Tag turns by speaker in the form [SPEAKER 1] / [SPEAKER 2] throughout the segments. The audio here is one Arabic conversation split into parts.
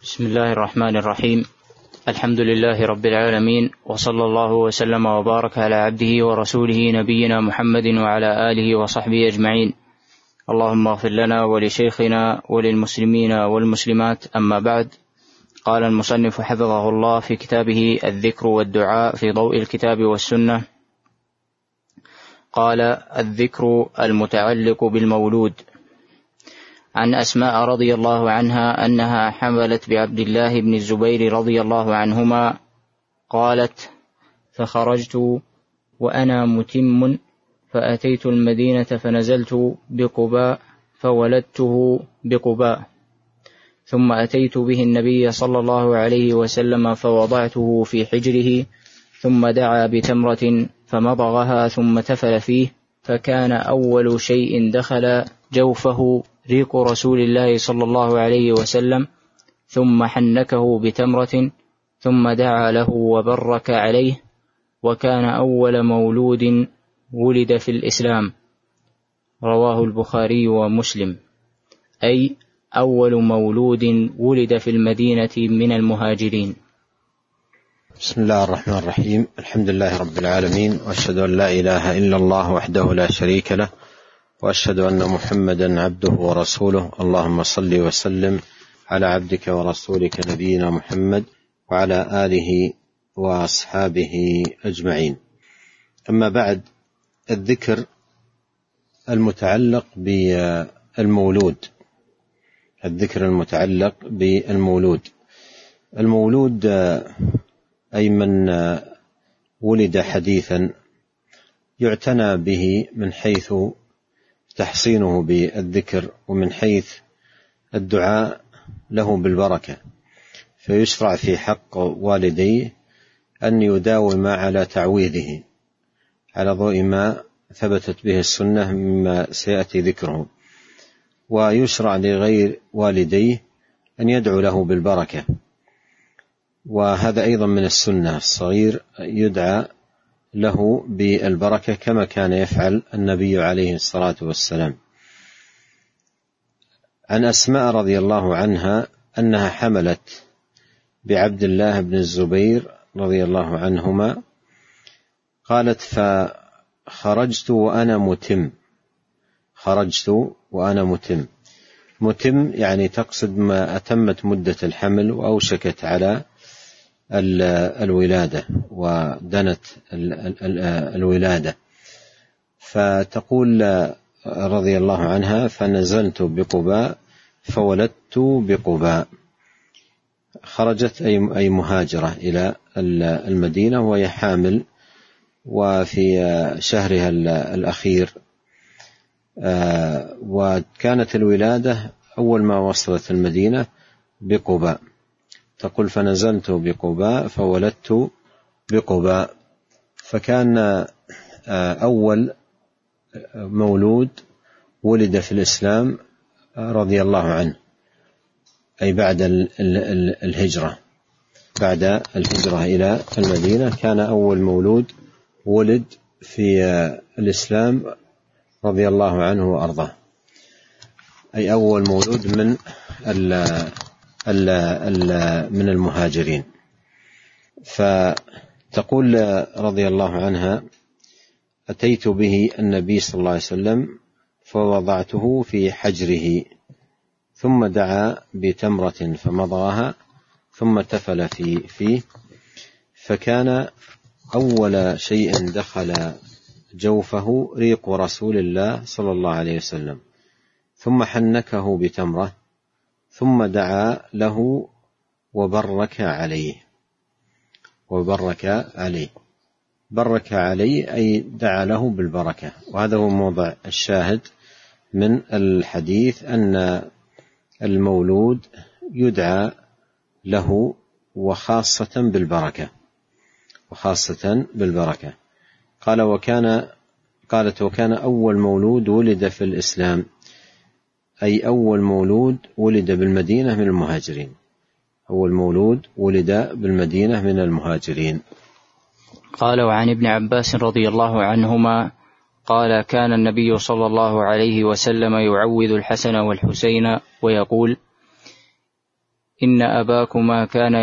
[SPEAKER 1] بسم الله الرحمن الرحيم. الحمد لله رب العالمين، وصلى الله وسلم وبارك على عبده ورسوله نبينا محمد وعلى آله وصحبه أجمعين. اللهم اغفر لنا ولشيخنا وللمسلمين والمسلمات، أما بعد. قال المصنف حفظه الله في كتابه الذكر والدعاء في ضوء الكتاب والسنة، قال: الذكر المتعلق بالمولود. عن أسماء رضي الله عنها أنها حملت بعبد الله بن الزبير رضي الله عنهما، قالت: فخرجت وأنا متم فأتيت المدينة فنزلت بقباء فولدته بقباء، ثم أتيت به النبي صلى الله عليه وسلم فوضعته في حجره، ثم دعا بتمرة فمضغها ثم تفل فيه، فكان أول شيء دخل جوفه ريق رسول الله صلى الله عليه وسلم، ثم حنكه بتمرة، ثم دعا له وبرك عليه، وكان أول مولود ولد في الإسلام. رواه البخاري ومسلم، أي أول مولود ولد في المدينة من المهاجرين.
[SPEAKER 2] بسم الله الرحمن الرحيم. الحمد لله رب العالمين، وأشهد أن لا إله إلا الله وحده لا شريك له، وأشهد أن محمدا عبده ورسوله. اللهم صل وسلم على عبدك ورسولك نبينا محمد وعلى آله وأصحابه أجمعين. أما بعد، الذكر المتعلق بالمولود. الذكر المتعلق بالمولود. المولود أي من ولد حديثا، يعتنى به من حيث تحصينه بالذكر، ومن حيث الدعاء له بالبركة، فيشرع في حق والديه أن يداوم على تعويذه على ضوء ما ثبتت به السنة مما سيأتي ذكره، ويشرع لغير والديه أن يدعو له بالبركة، وهذا أيضا من السنة. الصغير يدعى له بالبركة كما كان يفعل النبي عليه الصلاة والسلام. عن أسماء رضي الله عنها أنها حملت بعبد الله بن الزبير رضي الله عنهما، قالت: فخرجت وأنا متم. خرجت وأنا متم. متم يعني تقصد ما أتمت مدة الحمل وأوشكت على الولادة ودنت الولادة. فتقول رضي الله عنها: فنزلت بقباء فولدت بقباء. خرجت أي مهاجرة إلى المدينة وهي حامل، وفي شهرها الأخير، وكانت الولادة أول ما وصلت المدينة بقباء. تقول: فنزلت بقباء فولدت بقباء. فكان أول مولود ولد في الإسلام رضي الله عنه، أي بعد الهجرة. بعد الهجرة إلى المدينة كان أول مولود ولد في الإسلام رضي الله عنه وأرضاه، أي أول مولود من المهاجرين. فتقول رضي الله عنها: أتيت به النبي صلى الله عليه وسلم فوضعته في حجره، ثم دعا بتمرة فمضغها، ثم تفل فيه، فكان أول شيء دخل جوفه ريق رسول الله صلى الله عليه وسلم، ثم حنكه بتمرة، ثم دعا له وبرك عليه. وبرك عليه، برك عليه أي دعا له بالبركة. وهذا هو موضع الشاهد من الحديث، أن المولود يدعى له وخاصة بالبركة، وخاصة بالبركة. قالت: وكان أول مولود ولد في الإسلام، أي أول مولود ولد بالمدينة من المهاجرين. أول مولود ولد بالمدينة من المهاجرين.
[SPEAKER 1] قال: وعن ابن عباس رضي الله عنهما قال: كان النبي صلى الله عليه وسلم يعوذ الحسن والحسين ويقول: إن أباكما كان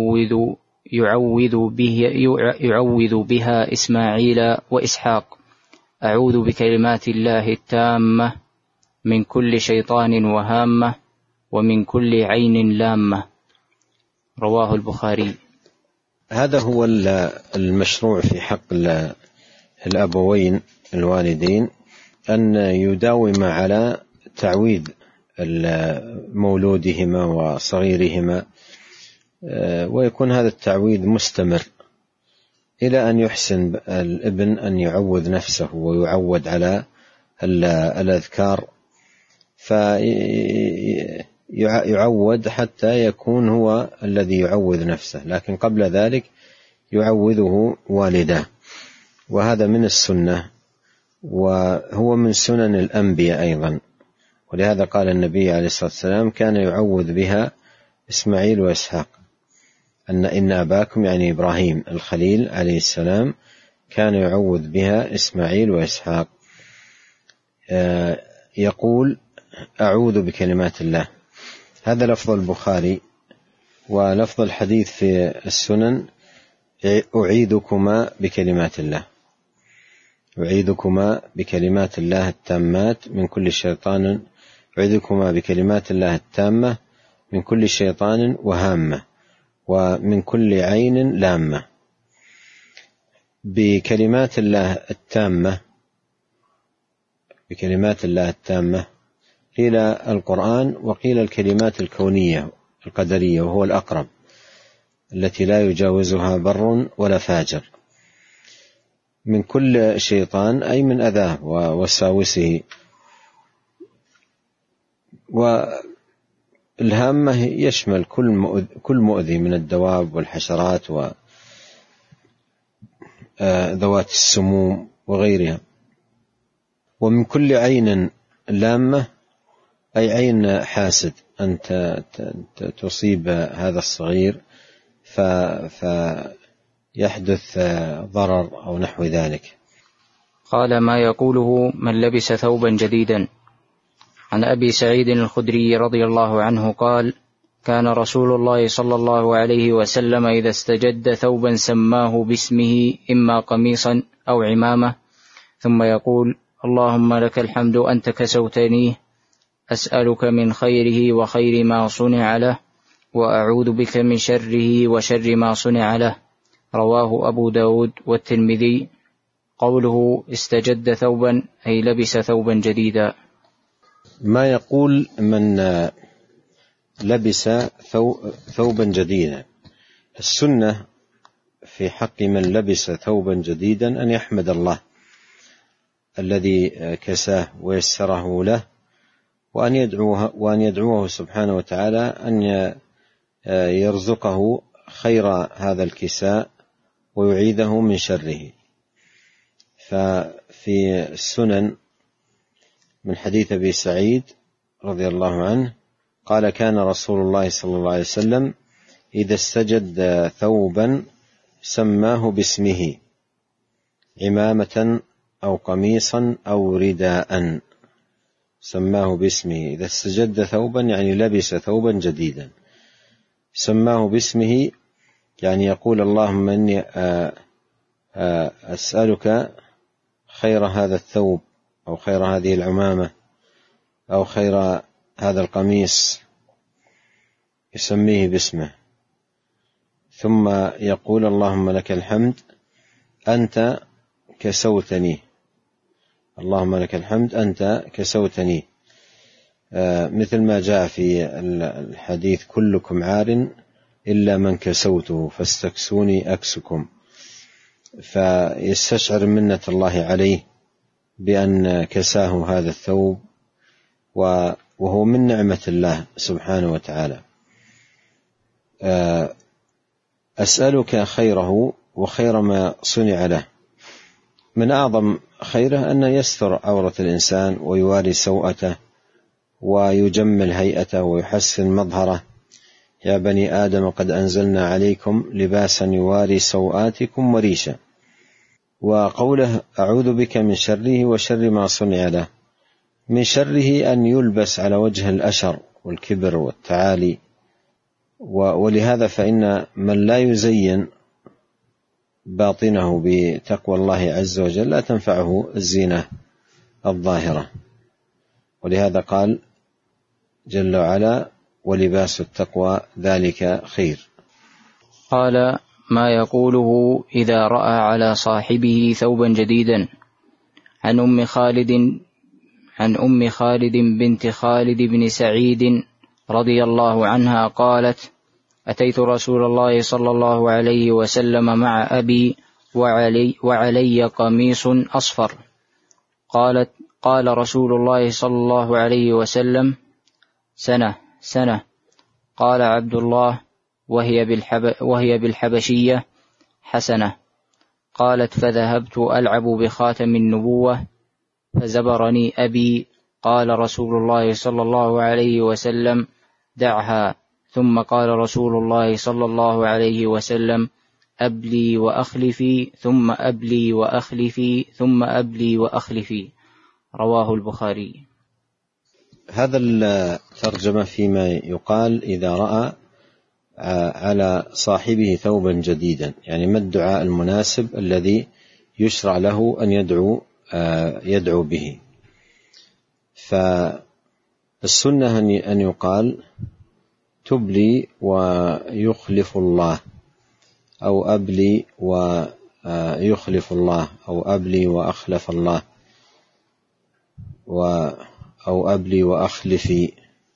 [SPEAKER 1] يعوذ بها إسماعيل وإسحاق. أعوذ بكلمات الله التامة من كل شيطان وهامة ومن كل عين لامة. رواه البخاري.
[SPEAKER 2] هذا هو المشروع في حق الأبوين الوالدين، أن يداوم على تعويذ مولودهما وصغيرهما، ويكون هذا التعويذ مستمر إلى أن يحسن الابن أن يعوذ نفسه ويعود على الأذكار، فيعود حتى يكون هو الذي يعوذ نفسه، لكن قبل ذلك يعوذه والده. وهذا من السنة، وهو من سنن الأنبياء أيضا، ولهذا قال النبي عليه الصلاة والسلام كان يعوذ بها إسماعيل وإسحاق، إن أباكم يعني إبراهيم الخليل عليه السلام كان يعوذ بها إسماعيل وإسحاق. يقول أعوذ بكلمات الله، هذا لفظ البخاري. ولفظ الحديث في السنن أعيذكما بكلمات الله، أعيذكما بكلمات الله التامات من كل شيطان، أعيذكما بكلمات الله التامة من كل شيطان وهامة ومن كل عين لامة. بكلمات الله التامة، بكلمات الله التامة قيل القرآن، وقيل الكلمات الكونية القدرية، وهو الأقرب، التي لا يجاوزها بر ولا فاجر. من كل شيطان أي من أذاه ووساوسه. والهامة يشمل كل مؤذي من الدواب والحشرات وذوات السموم وغيرها. ومن كل عين لامة أي عين حاسد، أنت تصيب هذا الصغير فيحدث ضرر أو نحو ذلك.
[SPEAKER 1] قال ما يقوله من لبس ثوبا جديدا. عن أبي سعيد الخدري رضي الله عنه قال كان رسول الله صلى الله عليه وسلم إذا استجد ثوبا سماه باسمه إما قميصا أو عمامة، ثم يقول اللهم لك الحمد أنت كسوتنيه، أسألك من خيره وخير ما صنع له، وأعوذ بك من شره وشر ما صنع له. رواه أبو داود والترمذي. قوله استجد ثوبا أي لبس ثوبا جديدا.
[SPEAKER 2] ما يقول من لبس ثوبا جديدا، السنة في حق من لبس ثوبا جديدا أن يحمد الله الذي كساه ويسره له، وأن يدعوه سبحانه وتعالى أن يرزقه خير هذا الكساء ويعيذه من شره. ففي السنن من حديث أبي سعيد رضي الله عنه قال كان رسول الله صلى الله عليه وسلم إذا استجد ثوبا سماه باسمه عمامة أو قميصا أو رداء، سماه باسمه. إذا استجد ثوبا يعني لبس ثوبا جديدا، سماه باسمه يعني يقول اللهم إني أسألك خير هذا الثوب أو خير هذه العمامة أو خير هذا القميص، يسميه باسمه. ثم يقول اللهم لك الحمد أنت كسوتني، اللهم لك الحمد أنت كسوتني، مثل ما جاء في الحديث كلكم عار إلا من كسوته فاستكسوني أكسكم. فيستشعر منة الله عليه بأن كساه هذا الثوب، وهو من نعمة الله سبحانه وتعالى. أسألك خيره وخير ما صنع له. من أعظم خيره أن يستر عورة الإنسان ويواري سوءته ويجمل هيئته ويحسن مظهره. يا بني آدم قد أنزلنا عليكم لباسا يواري سوآتكم وريشا. وقوله أعوذ بك من شره وشر ما صنع له، من شره أن يلبس على وجه الأشر والكبر والتعالي ولهذا فإن من لا يزين باطنه بتقوى الله عز وجل لا تنفعه الزينة الظاهرة. ولهذا قال جل وعلا: ولباس التقوى ذلك خير.
[SPEAKER 1] قال: ما يقوله إذا رأى على صاحبه ثوبا جديدا. عن أم خالد بنت خالد بن سعيد رضي الله عنها قالت: أتيت رسول الله صلى الله عليه وسلم مع أبي وعلي قميص أصفر. قال رسول الله صلى الله عليه وسلم: سنة. قال عبد الله: وهي بالحبشية حسنة. قالت: فذهبت ألعب بخاتم النبوة فزبرني أبي. قال رسول الله صلى الله عليه وسلم: دعها. ثم قال رسول الله صلى الله عليه وسلم: أبلي وأخلفي، ثم أبلي وأخلفي، ثم أبلي وأخلفي. رواه البخاري.
[SPEAKER 2] هذا الترجمة فيما يقال إذا رأى على صاحبه ثوبا جديدا، يعني ما الدعاء المناسب الذي يشرع له أن يدعو به. فالسنة أن يقال: تبلي ويخلف الله، أو أبلي ويخلف الله، أو أبلي وأخلف الله، أو أبلي وأخلفي.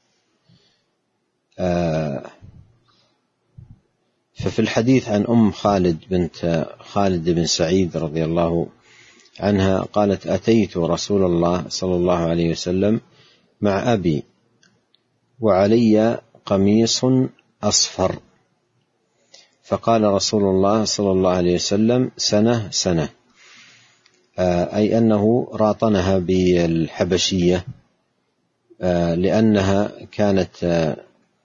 [SPEAKER 2] ففي الحديث عن أم خالد بنت خالد بن سعيد رضي الله عنها قالت: أتيت رسول الله صلى الله عليه وسلم مع أبي وعلي قميص أصفر، فقال رسول الله صلى الله عليه وسلم: سنة. أي أنه راطنها بالحبشية، لأنها كانت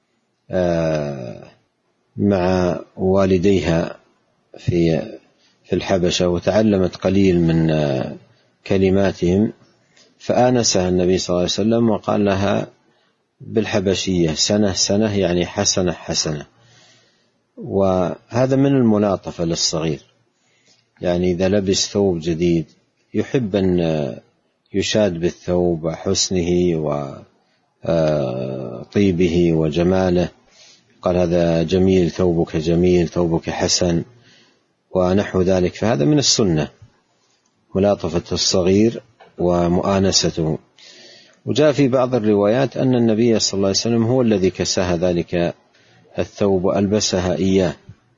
[SPEAKER 2] مع والديها في الحبشة وتعلمت قليل من كلماتهم، فآنسها النبي صلى الله عليه وسلم وقال لها بالحبشية: سنة، يعني حسنة. وهذا من الملاطفة للصغير، يعني إذا لبس ثوب جديد يحب أن يشاد بالثوب وحسنه وطيبه وجماله، قال: هذا جميل، ثوبك جميل، ثوبك حسن، ونحو ذلك. فهذا من السنة، ملاطفة الصغير ومؤانسته. وجاء في بعض الروايات أن النبي صلى الله عليه وسلم هو الذي كساها ذلك الثوب وألبسها إياه،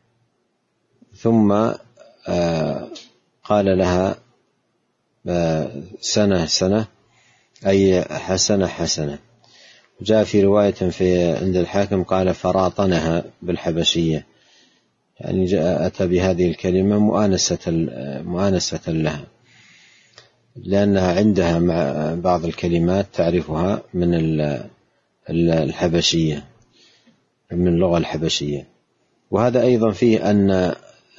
[SPEAKER 2] ثم قال لها: سنة، أي حسنة. جاء في رواية عند الحاكم قال: فراطنها بالحبشية، يعني أتى بهذه الكلمة مؤانسة لها، لأنها عندها مع بعض الكلمات تعرفها من الحبشية، من اللغة الحبشية. وهذا أيضا فيه أن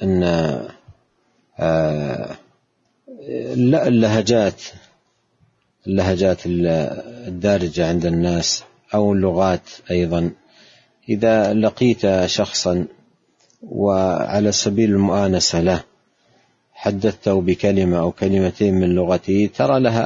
[SPEAKER 2] اللهجات الدارجة عند الناس أو اللغات أيضا، إذا لقيت شخصا وعلى سبيل المؤانسة له حدثته بكلمة أو كلمتين من لغته ترى لها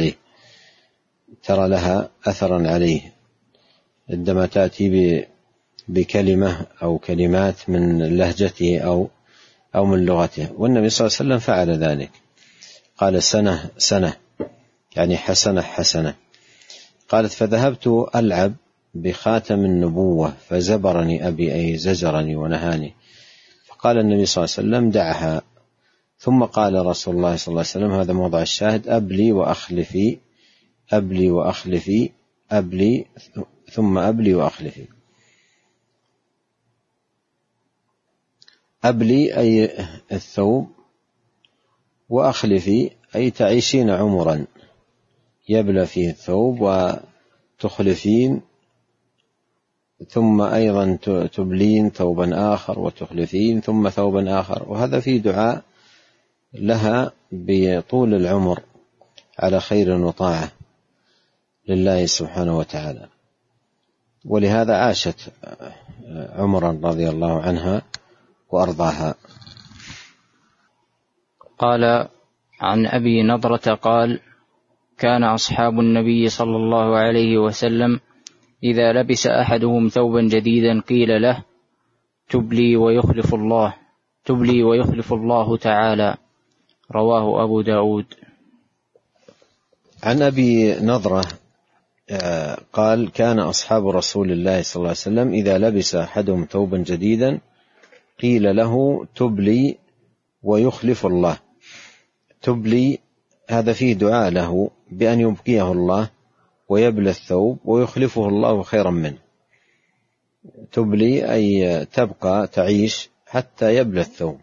[SPEAKER 2] أثرا عليه عندما تأتي بكلمة أو كلمات من لهجته أو من لغته. والنبي صلى الله عليه وسلم فعل ذلك، قال: سنة، يعني حسنة. قالت: فذهبت ألعب بخاتم النبوة فزبرني أبي، أي زجرني ونهاني. فقال النبي صلى الله عليه وسلم: دعها. ثم قال رسول الله صلى الله عليه وسلم، هذا موضع الشاهد: أبلي وأخلفي، أبلي وأخلفي، أبلي ثم أبلي وأخلفي. أبلي أي الثوب، وأخلفي أي تعيشين عمرا يبلى فيه الثوب، وتخلفين ثم أيضا تبلين ثوبا آخر وتخلفين ثم ثوبا آخر. وهذا فيه دعاء لها بطول العمر على خير وطاعة لله سبحانه وتعالى. ولهذا عاشت عمرا رضي الله عنها وأرضاها.
[SPEAKER 1] قال عن أبي نضرة قال: كان أصحاب النبي صلى الله عليه وسلم إذا لبس أحدهم ثوبا جديدا قيل له: تبلي ويخلف الله تعالى. رواه أبو داود.
[SPEAKER 2] عن أبي نضرة قال: كان أصحاب رسول الله صلى الله عليه وسلم إذا لبس أحدهم ثوبا جديدا قيل له: تبلي ويخلف الله. تبلي هذا فيه دعاء له بأن يبقيه الله ويبلى الثوب ويخلفه الله خيرا منه. تبلي أي تبقى تعيش حتى يبلى الثوب،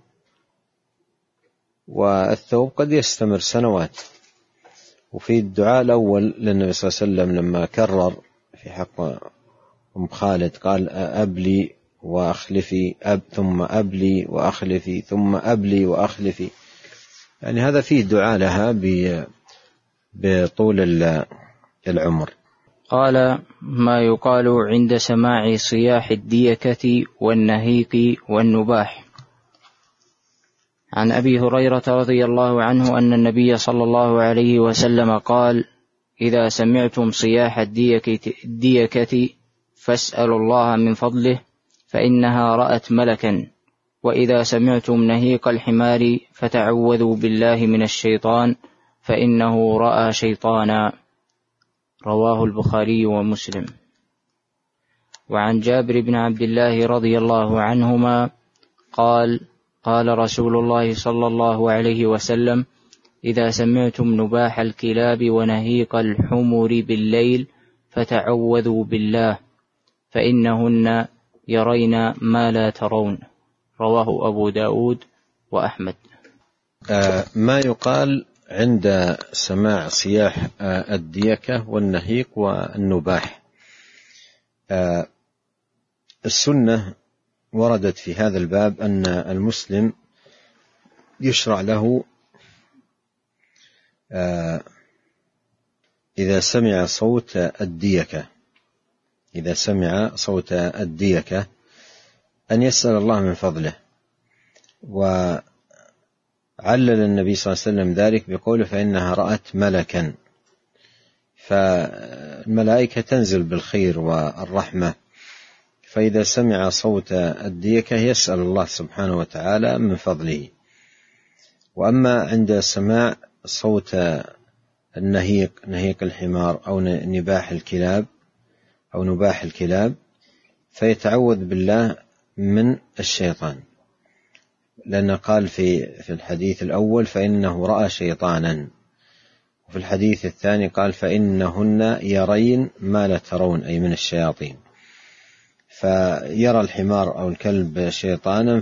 [SPEAKER 2] والثوب قد يستمر سنوات. وفي الدعاء الأول للنبي صلى الله عليه وسلم لما كرر في حق أم خالد قال: أبلي وأخلفي، ثم أبلي وأخلفي، ثم أبلي وأخلفي، يعني هذا فيه دعاء لها بطول العمر.
[SPEAKER 1] قال: ما يقال عند سماع صياح الديكة والنهيق والنباح. عن أبي هريرة رضي الله عنه أن النبي صلى الله عليه وسلم قال: إذا سمعتم صياح الديكة فاسألوا الله من فضله فإنها رأت ملكا، وإذا سمعتم نهيق الحمار فتعوذوا بالله من الشيطان فإنه رأى شيطانا. رواه البخاري ومسلم. وعن جابر بن عبد الله رضي الله عنهما قال: قال رسول الله صلى الله عليه وسلم: إذا سمعتم نباح الكلاب ونهيق الحمر بالليل فتعوذوا بالله فإنهن يرين ما لا ترون. رواه أبو داود وأحمد.
[SPEAKER 2] ما يقال عند سماع صياح الديكة والنهيق والنباح. السنة وردت في هذا الباب أن المسلم يشرع له إذا سمع صوت الديكة أن يسأل الله من فضله. وعلل النبي صلى الله عليه وسلم ذلك بقوله: فإنها رأت ملكا. فالملائكة تنزل بالخير والرحمة، فإذا سمع صوت الديكة يسأل الله سبحانه وتعالى من فضله. وأما عند سماع صوت النهيق، نهيق الحمار أو نباح الكلاب، فيتعوذ بالله من الشيطان، لأن قال في الحديث الأول: فإنه رأى شيطانا، وفي الحديث الثاني قال: فإنهن يرين ما لا ترون، أي من الشياطين. فيرى الحمار أو الكلب شيطانا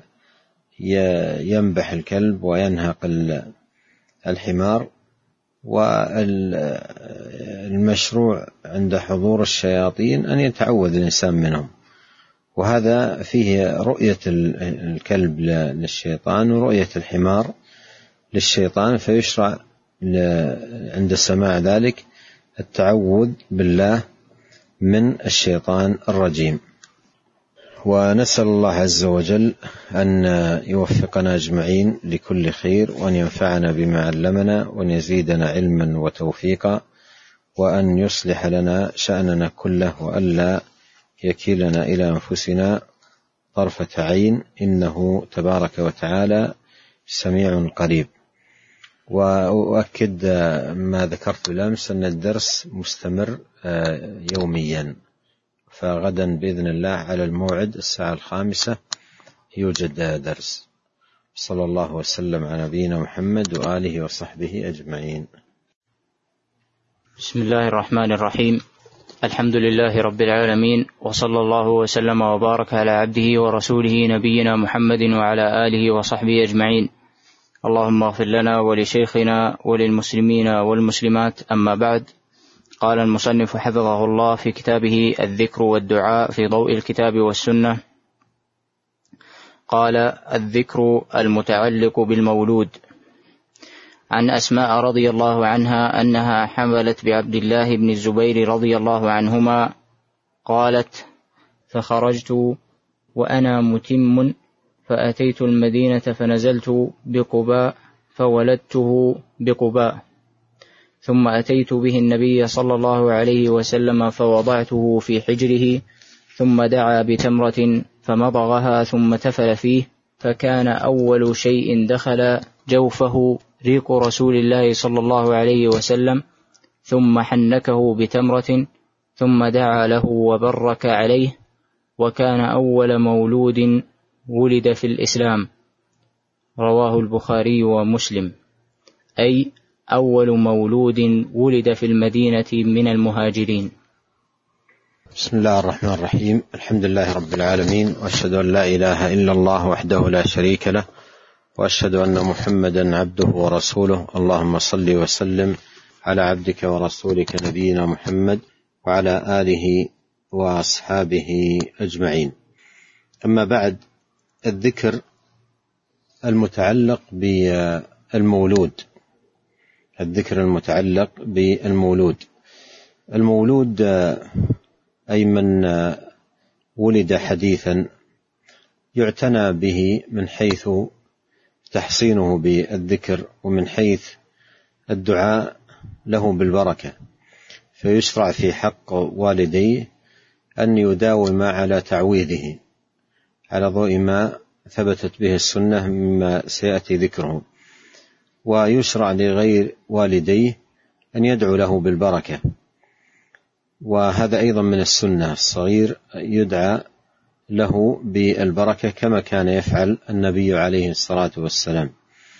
[SPEAKER 2] فينبح الكلب وينهق الحمار. والمشروع عند حضور الشياطين أن يتعوذ الإنسان منهم، وهذا فيه رؤية الكلب للشيطان ورؤية الحمار للشيطان، فيشرع عند سماع ذلك التعوذ بالله من الشيطان الرجيم. ونسأل الله عز وجل أن يوفقنا أجمعين لكل خير، وأن ينفعنا بما علمنا، وأن يزيدنا علما وتوفيقا، وأن يصلح لنا شأننا كله، وألا يكلنا إلى أنفسنا طرفة عين، إنه تبارك وتعالى سميع قريب. وأؤكد ما ذكرت بالأمس أن الدرس مستمر يوميا، فغدا بإذن الله على الموعد 5:00 يوجد درس. صلى الله وسلم على نبينا محمد وآله وصحبه أجمعين.
[SPEAKER 1] بسم الله الرحمن الرحيم. الحمد لله رب العالمين، وصلى الله وسلم وبارك على عبده ورسوله نبينا محمد وعلى آله وصحبه أجمعين. اللهم اغفر لنا ولشيخنا وللمسلمين والمسلمات. أما بعد، قال المصنف حفظه الله في كتابه الذكر والدعاء في ضوء الكتاب والسنة، قال: الذكر المتعلق بالمولود. عن أسماء رضي الله عنها أنها حملت بعبد الله بن الزبير رضي الله عنهما، قالت: فخرجت وأنا متم، فأتيت المدينة فنزلت بقباء فولدته بقباء، ثم أتيت به النبي صلى الله عليه وسلم فوضعته في حجره، ثم دعا بتمرة فمضغها ثم تفل فيه، فكان أول شيء دخل جوفه ريق رسول الله صلى الله عليه وسلم، ثم حنكه بتمرة، ثم دعا له وبرك عليه، وكان أول مولود ولد في الإسلام. رواه البخاري ومسلم، أي أول مولود ولد في المدينة من المهاجرين.
[SPEAKER 2] بسم الله الرحمن الرحيم. الحمد لله رب العالمين، وأشهد أن لا إله إلا الله وحده لا شريك له، وأشهد أن محمدا عبده ورسوله. اللهم صل وسلم على عبدك ورسولك نبينا محمد وعلى آله وأصحابه أجمعين. أما بعد، الذكر المتعلق بالمولود، الذكر المتعلق بالمولود. المولود أي من ولد حديثا يعتنى به من حيث تحصينه بالذكر، ومن حيث الدعاء له بالبركة، فيشرع في حق والديه أن يداوم على تعويذه على ضوء ما ثبتت به السنة مما سيأتي ذكره، ويشرع لغير والديه أن يدعو له بالبركة، وهذا أيضا من السنة. الصغير يدعى له بالبركة كما كان يفعل النبي عليه الصلاة والسلام.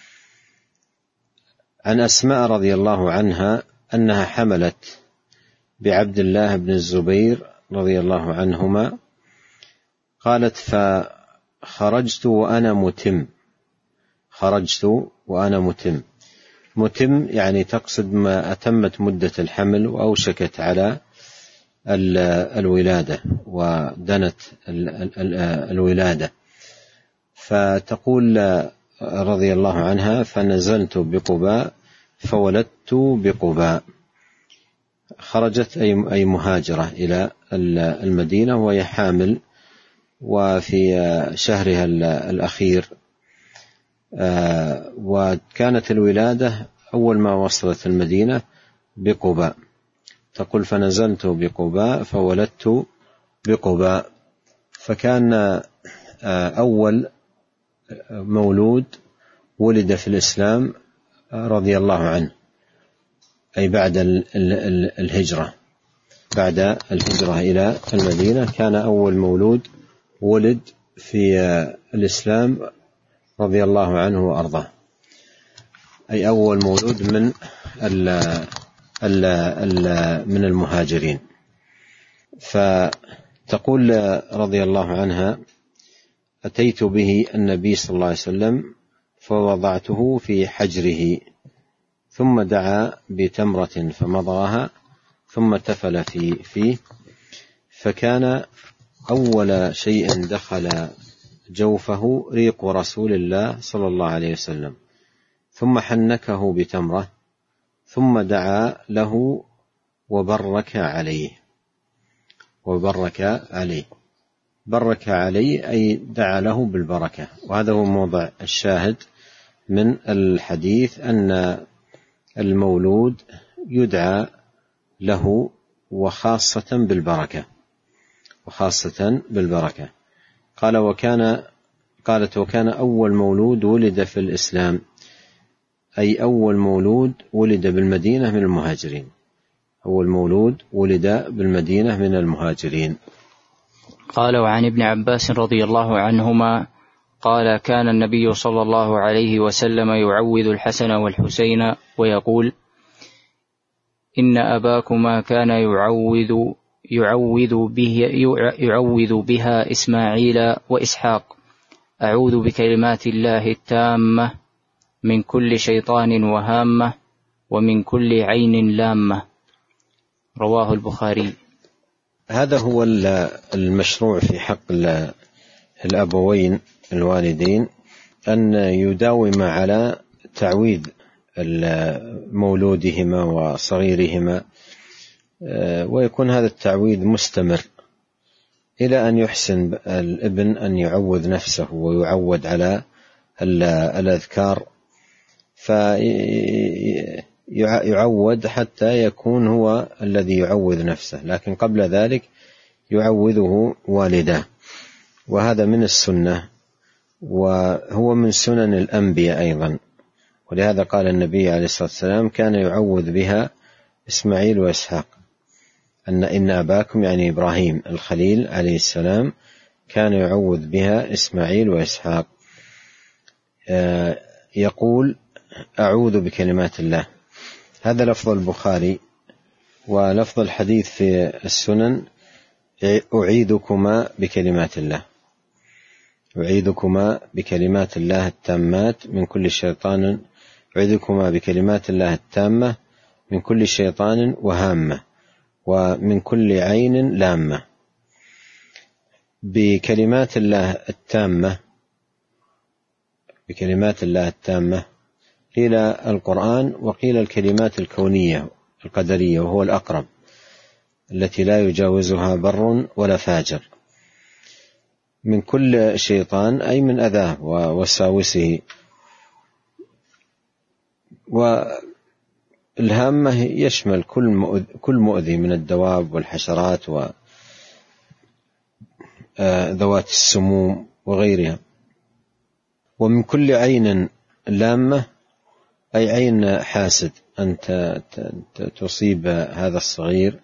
[SPEAKER 2] عن أسماء رضي الله عنها أنها حملت بعبد الله بن الزبير رضي الله عنهما، قالت: فخرجت وأنا متم. خرجت وأنا متم. متم يعني تقصد ما أتمت مدة الحمل وأوشكت على الولادة ودنت الولادة. فتقول رضي الله عنها: فنزلت بقباء فولدت بقباء. خرجت أي مهاجرة إلى المدينة وهي حامل، وفي شهرها الأخير، وكانت الولادة أول ما وصلت المدينة بقباء. تقول: فنزلت بقباء فولدت بقباء. فكان أول مولود ولد في الإسلام رضي الله عنه، أي بعد الهجرة، بعد الهجرة إلى المدينة كان أول مولود ولد في الإسلام رضي الله عنه وأرضاه، أي أول مولود من المهاجرين. فتقول رضي الله عنها: أتيت به النبي صلى الله عليه وسلم فوضعته في حجره، ثم دعا بتمرة فمضغها ثم تفل فيه، فكان أول شيء دخل جوفه ريق رسول الله صلى الله عليه وسلم، ثم حنكه بتمرة، ثم دعا له وبرك عليه. برك عليه أي دعا له بالبركة. وهذا هو موضع الشاهد من الحديث، أن المولود يدعى له وخاصة بالبركة. قالت: وكان أول مولود ولد في الإسلام، أي أول مولود ولد بالمدينة من المهاجرين. أول مولود ولد بالمدينة من المهاجرين.
[SPEAKER 1] قال: وعن ابن عباس رضي الله عنهما قال: كان النبي صلى الله عليه وسلم يعوذ الحسن والحسين ويقول: إن أباكما كان يعوذ بها إسماعيل وإسحاق، أعوذ بكلمات الله التامة من كل شيطان وهامة ومن كل عين لامة. رواه البخاري.
[SPEAKER 2] هذا هو المشروع في حق الأبوين الوالدين، أن يداوم على تعويذ مولودهما وصغيرهما، ويكون هذا التعويذ مستمر إلى أن يحسن الابن أن يعود نفسه ويعود على الأذكار، فيعود حتى يكون هو الذي يعوذ نفسه، لكن قبل ذلك يعوذه والده، وهذا من السنة وهو من سنن الأنبياء أيضا. ولهذا قال النبي عليه الصلاة والسلام كان يعوذ بها إسماعيل وإسحاق، إن أباكم يعني إبراهيم الخليل عليه السلام كان يعوذ بها إسماعيل وإسحاق. يقول أعوذ بكلمات الله، هذا لفظ البخاري. ولفظ الحديث في السنن أعيذكما بكلمات الله، أعيذكما بكلمات الله التامات من كل شيطان، أعيذكما بكلمات الله التامة من كل شيطان وهامة ومن كل عين لامة. بكلمات الله التامة، بكلمات الله التامة قيل القرآن وقيل الكلمات الكونية القدرية، وهو الأقرب التي لا يجاوزها بر ولا فاجر، من كل شيطان أي من أذاه ووساوسه. والهامة يشمل كل مؤذي من الدواب والحشرات وذوات السموم وغيرها. ومن كل عين لامة أي عين حاسد، أنت تصيب هذا الصغير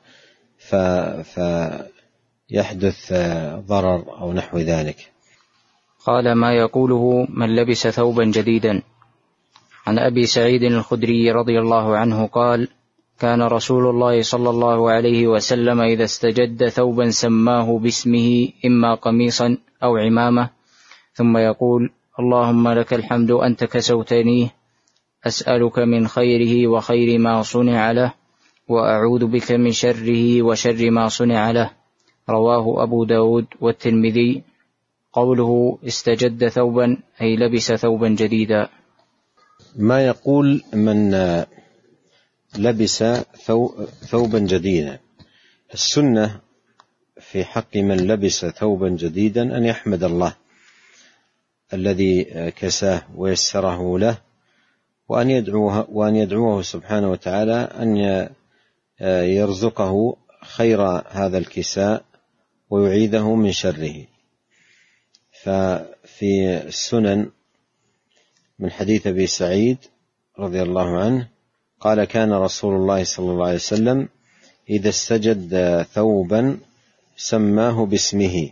[SPEAKER 2] فيحدث ضرر أو نحو ذلك.
[SPEAKER 1] قال ما يقوله من لبس ثوبا جديدا. عن أبي سعيد الخدري رضي الله عنه قال كان رسول الله صلى الله عليه وسلم إذا استجد ثوبا سماه باسمه إما قميصا أو عمامة، ثم يقول اللهم لك الحمد أنت كسوتنيه، أسألك من خيره وخير ما صنع له، وأعوذ بك من شره وشر ما صنع له. رواه أبو داود والترمذي. قوله استجد ثوبا أي لبس ثوبا جديدا.
[SPEAKER 2] ما يقول من لبس ثوبا جديدا، السنة في حق من لبس ثوبا جديدا أن يحمد الله الذي كساه ويسره له، وأن يدعوه سبحانه وتعالى أن يرزقه خير هذا الكساء ويعيذه من شره. ففي السنن من حديث أبي سعيد رضي الله عنه قال كان رسول الله صلى الله عليه وسلم إذا استجد ثوبا سماه باسمه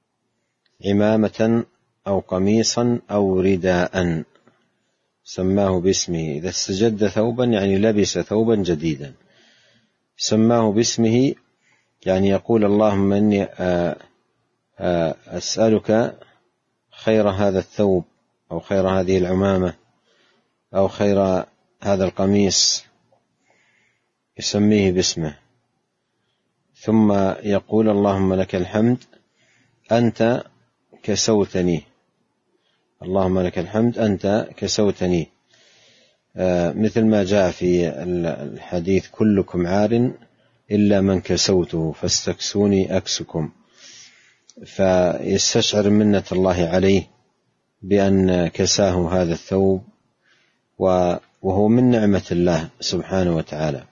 [SPEAKER 2] عمامة أو قميصا أو رداء، سماه باسمه. إذا استجد ثوبا يعني لبس ثوبا جديدا، سماه باسمه يعني يقول اللهم إني أسألك خير هذا الثوب أو خير هذه العمامة أو خير هذا القميص، يسميه باسمه، ثم يقول اللهم لك الحمد أنت كسوتني، اللهم لك الحمد أنت كسوتني، مثل ما جاء في الحديث كلكم عار إلا من كسوته فاستكسوني أكسكم، فيستشعر منة الله عليه بأن كساه هذا الثوب، وهو من نعمة الله سبحانه وتعالى.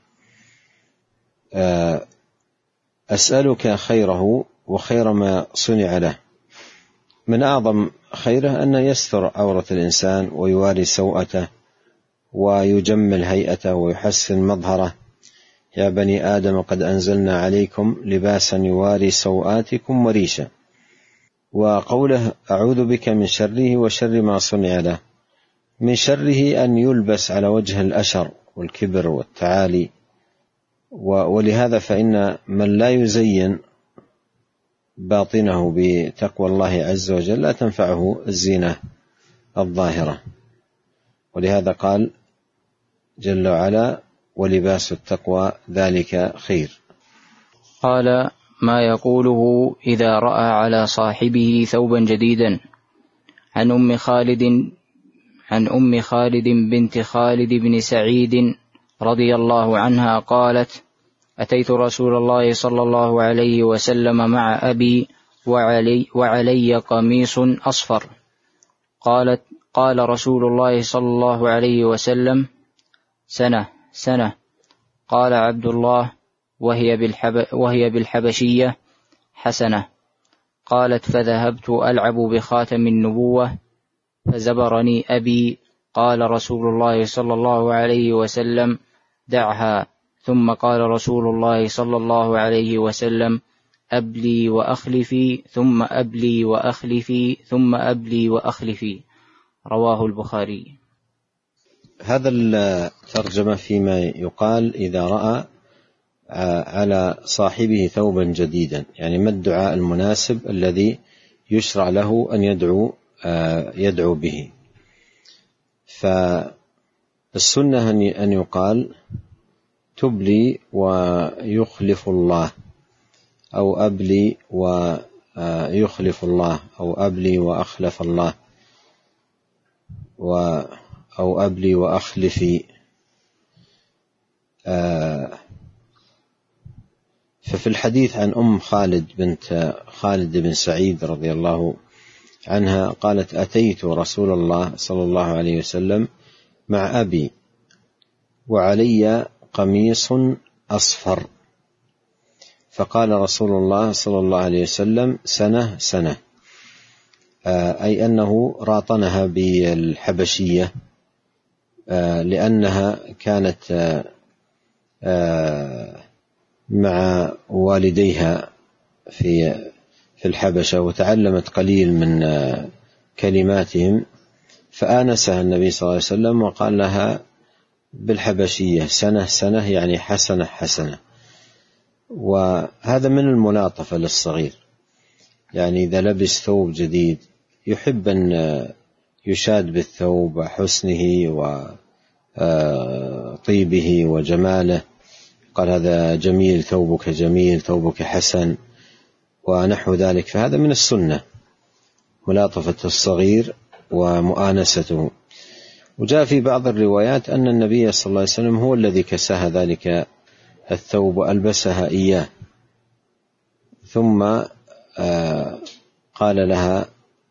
[SPEAKER 2] أسألك خيره وخير ما صنع له، من أعظم خيره أن يستر عورة الإنسان ويواري سوءته ويجمل هيئته ويحسن مظهره. يا بني آدم قد أنزلنا عليكم لباسا يواري سوآتكم وريشا. وقوله أعوذ بك من شره وشر ما صنع له، من شره أن يلبس على وجه الأشر والكبر والتعالي، ولهذا فإن من لا يزين باطنه بتقوى الله عز وجل لا تنفعه الزينة الظاهرة، ولهذا قال جل وعلا ولباس التقوى ذلك خير.
[SPEAKER 1] قال ما يقوله إذا رأى على صاحبه ثوبا جديدا. عن أم خالد بنت خالد بن سعيد رضي الله عنها قالت أتيت رسول الله صلى الله عليه وسلم مع أبي وعلي قميص أصفر. قال رسول الله صلى الله عليه وسلم: سنة. قال عبد الله: وهي بالحبشية حسنة. قالت: فذهبت ألعب بخاتم النبوة فزبرني أبي. قال رسول الله صلى الله عليه وسلم: دعها. ثم قال رسول الله صلى الله عليه وسلم: أبلي وأخلفي، ثم أبلي وأخلفي، ثم أبلي وأخلفي. رواه البخاري.
[SPEAKER 2] هذا الترجمة فيما يقال إذا رأى على صاحبه ثوبا جديدا، يعني ما الدعاء المناسب الذي يشرع له أن يدعو به. فالسنة أن يقال: تبلي ويخلف الله، أو أبلي ويخلف الله، أو أبلي وأخلف الله، أو أبلي وأخلفي. ففي الحديث عن أم خالد بنت خالد بن سعيد رضي الله عنها قالت: أتيت رسول الله صلى الله عليه وسلم مع أبي وعلي قميص أصفر، فقال رسول الله صلى الله عليه وسلم: سنة. أي أنه راطنها بالحبشية، لأنها كانت مع والديها في الحبشة وتعلمت قليل من كلماتهم، فآنسها النبي صلى الله عليه وسلم وقال لها بالحبشية: سنة، يعني حسنة. وهذا من الملاطفة للصغير، يعني إذا لبس ثوب جديد يحب أن يشاد بالثوب وحسنه وطيبه وجماله، قال: هذا جميل، ثوبك جميل، ثوبك حسن، ونحو ذلك. فهذا من السنة، ملاطفة الصغير ومؤانسته. وجاء في بعض الروايات أن النبي صلى الله عليه وسلم هو الذي كساها ذلك الثوب وألبسها إياه، ثم قال لها: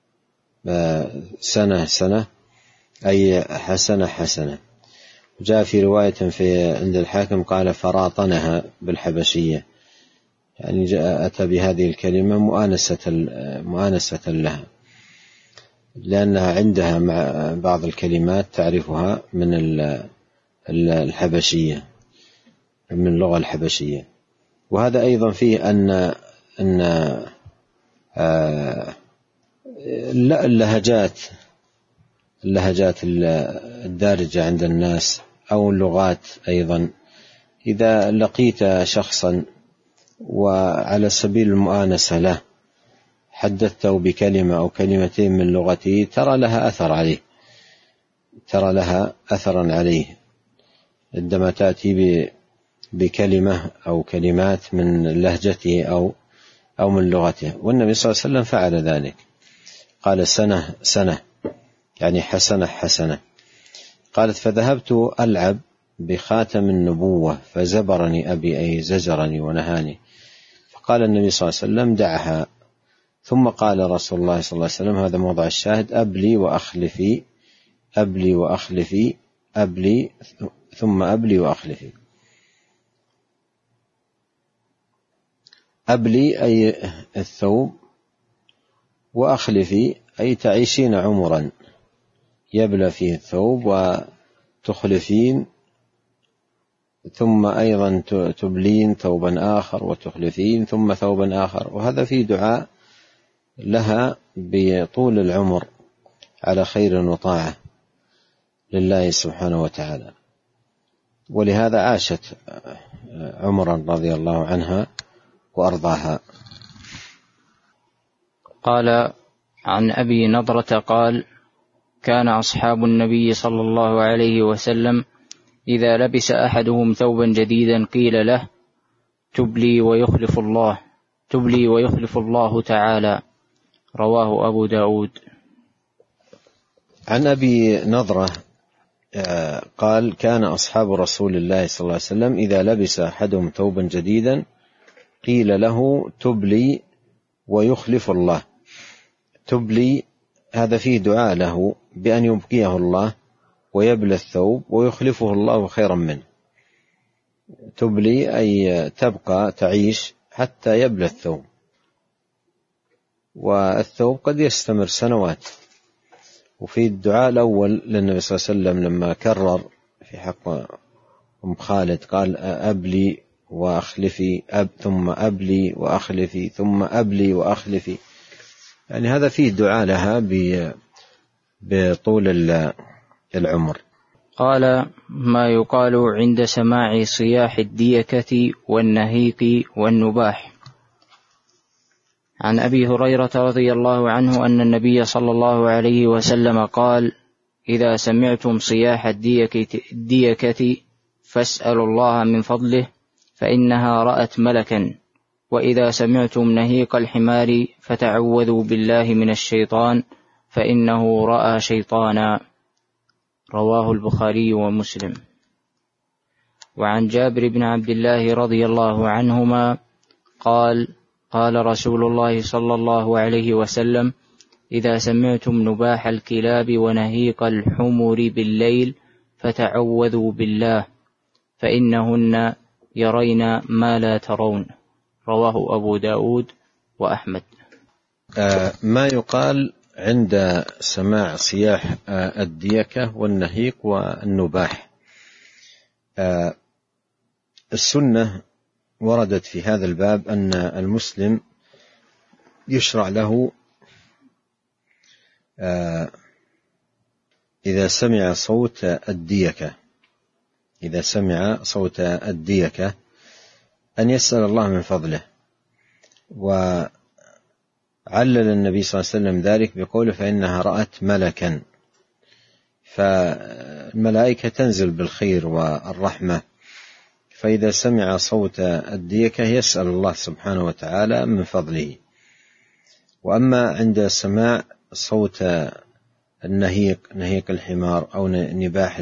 [SPEAKER 2] سنة، أي حسنة. جاء في رواية عند الحاكم قال: فراطنها بالحبشية، يعني أتى بهذه الكلمة مؤانسة لها، لأنها عندها مع بعض الكلمات تعرفها من الحبشية، من اللغة الحبشية. وهذا أيضا فيه أن اللهجات الدارجة عند الناس أو اللغات أيضا، إذا لقيت شخصا وعلى سبيل المؤانسة له حدثته بكلمة أو كلمتين من لغته ترى لها أثرا عليه عندما تأتي بكلمة أو كلمات من لهجته أو من لغته. والنبي صلى الله عليه وسلم فعل ذلك، قال: سنة، يعني حسنة. قالت: فذهبت ألعب بخاتم النبوة فزبرني أبي، أي زجرني ونهاني. فقال النبي صلى الله عليه وسلم: دعها. ثم قال رسول الله صلى الله عليه وسلم، هذا موضع الشاهد: أبلي وأخلفي، أبلي وأخلفي، أبلي ثم أبلي وأخلفي. أبلي أي الثوب، وأخلفي أي تعيشين عمرا يبلى فيه الثوب، وتخلفين ثم أيضا تبلين ثوبا آخر وتخلفين ثم ثوبا آخر. وهذا فيه دعاء لها بطول العمر على خير وطاعة لله سبحانه وتعالى. ولهذا عاشت عمرا رضي الله عنها وأرضاها.
[SPEAKER 1] قال عن أبي نضرة قال: كان أصحاب النبي صلى الله عليه وسلم إذا لبس أحدهم ثوبا جديدا قيل له: تبلي ويخلف الله تعالى. رواه أبو داود.
[SPEAKER 2] عن أبي نضرة قال: كان أصحاب رسول الله صلى الله عليه وسلم إذا لبس أحدهم ثوبا جديدا قيل له: تبلي ويخلف الله. تبلي هذا فيه دعاء له بأن يبقيه الله ويبلى الثوب ويخلفه الله خيرا منه. تبلي أي تبقى تعيش حتى يبلى الثوب، والثوب قد يستمر سنوات. وفي الدعاء الأول للنبي صلى الله عليه وسلم لما كرر في حق أم خالد قال أبلي وأخلفي ثم أبلي وأخلفي ثم أبلي وأخلفي، يعني هذا فيه دعاء لها بطول العمر.
[SPEAKER 1] قال: ما يقال عند سماع صياح الديكة والنهيق والنباح. عن أبي هريرة رضي الله عنه أن النبي صلى الله عليه وسلم قال: إذا سمعتم صياح الديكة فاسألوا الله من فضله فإنها رأت ملكا، وإذا سمعتم نهيق الحمار فتعوذوا بالله من الشيطان فإنه رأى شيطانا. رواه البخاري ومسلم. وعن جابر بن عبد الله رضي الله عنهما قال: قال رسول الله صلى الله عليه وسلم: إذا سمعتم نباح الكلاب ونهيق الحمر بالليل فتعوذوا بالله فإنهن يرين ما لا ترون. رواه أبو داود وأحمد.
[SPEAKER 2] ما يقال عند سماع صياح الديكة والنهيق والنباح. السنة وردت في هذا الباب أن المسلم يشرع له إذا سمع صوت الديكة أن يسأل الله من فضله. وعلل النبي صلى الله عليه وسلم ذلك بقوله: فإنها رأت ملكا. فالملائكة تنزل بالخير والرحمة، فإذا سمع صوت الديكة يسأل الله سبحانه وتعالى من فضله. وأما عند سماع صوت النهيق، نهيق الحمار أو نباح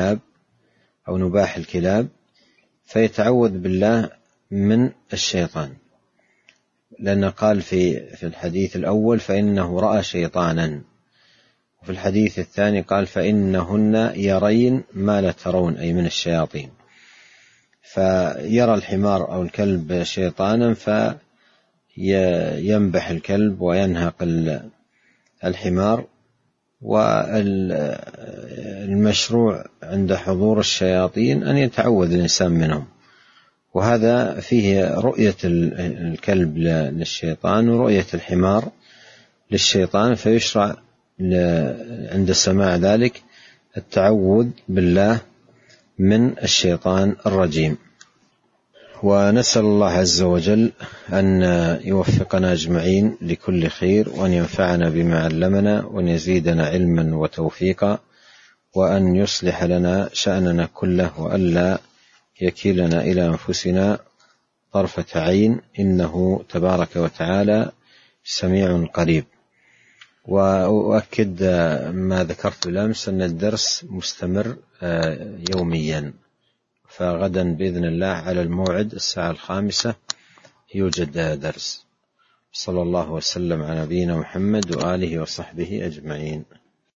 [SPEAKER 2] الكلاب، فيتعوذ بالله من الشيطان، لأن قال في الحديث الأول: فإنه رأى شيطانا، وفي الحديث الثاني قال: فإنهن يرين ما لا ترون، أي من الشياطين. فيرى الحمار أو الكلب شيطانا فينبح الكلب وينهق الحمار. والمشروع عند حضور الشياطين أن يتعوذ الإنسان منهم، وهذا فيه رؤية الكلب للشيطان ورؤية الحمار للشيطان، فيشرع عند سماع ذلك التعوذ بالله من الشيطان الرجيم. ونسأل الله عز وجل أن يوفقنا أجمعين لكل خير، وأن ينفعنا بما علمنا، وأن يزيدنا علما وتوفيقا، وأن يصلح لنا شأننا كله، وألا يكلنا إلى أنفسنا طرفة عين، إنه تبارك وتعالى سميع قريب. وأؤكد ما ذكرت الأمس أن الدرس مستمر يوميا، فغدا بإذن الله على الموعد 5:00 يوجد درس. صلى الله وسلم على نبينا محمد وآله وصحبه أجمعين.